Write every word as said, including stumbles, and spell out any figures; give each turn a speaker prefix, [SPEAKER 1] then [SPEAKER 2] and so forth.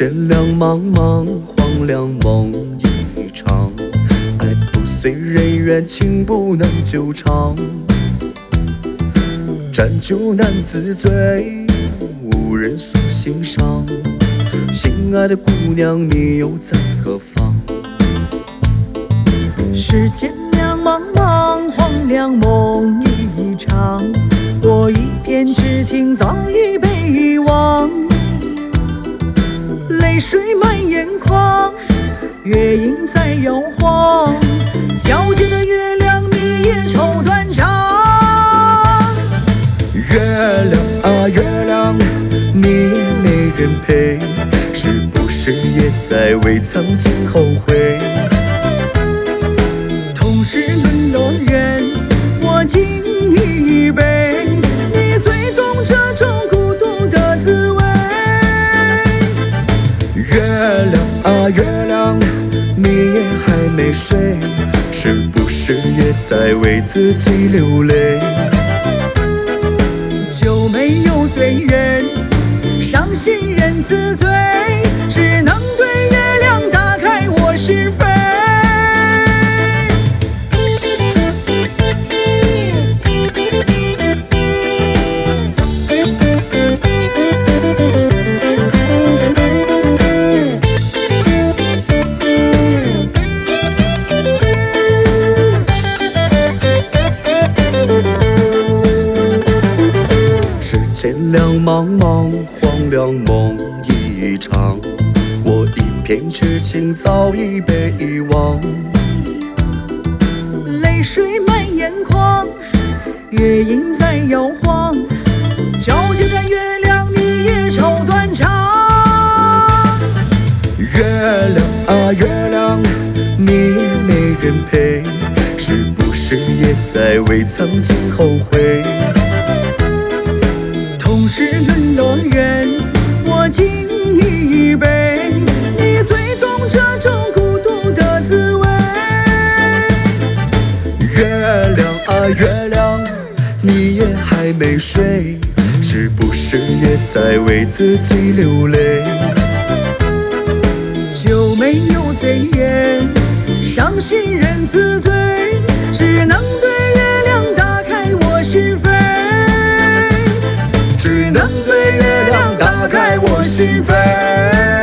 [SPEAKER 1] 天亮茫茫，黄粱梦一场。爱不随人愿，情不能久长。沾酒难自醉，无人诉心伤。心爱的姑娘，你又在何方？
[SPEAKER 2] 世间两茫茫，黄粱梦一场。我一片痴情早已被遗忘，泪水满眼眶，月影在摇晃。皎洁的月亮，你也愁断肠。
[SPEAKER 1] 月亮啊月亮，你也没人陪，是不是也在为曾经后悔？
[SPEAKER 2] 同是沦落人，我敬一杯，你最懂这种孤独的滋味。
[SPEAKER 1] 月亮啊月亮，你也还没睡，是不是也在为自己流泪？
[SPEAKER 2] 酒没有醉人，伤心人自醉，只能对月亮打开我是非。
[SPEAKER 1] 天亮茫茫，黄粱梦一场。我一片痴情早已被遗忘，
[SPEAKER 2] 泪水满眼眶，月影在摇晃。皎洁的月亮，你也愁断肠。
[SPEAKER 1] 月亮啊月亮，你也没人陪，是不是也在为曾经后悔？
[SPEAKER 2] 同是沦落人，我敬一杯，你最懂这种孤独的滋味。
[SPEAKER 1] 月亮啊月亮，你也还没睡，是不是也在为自己流泪？
[SPEAKER 2] 酒没有醉人，伤心人自醉，只能对月亮打开我是非。
[SPEAKER 1] 只能对月亮打开我心扉。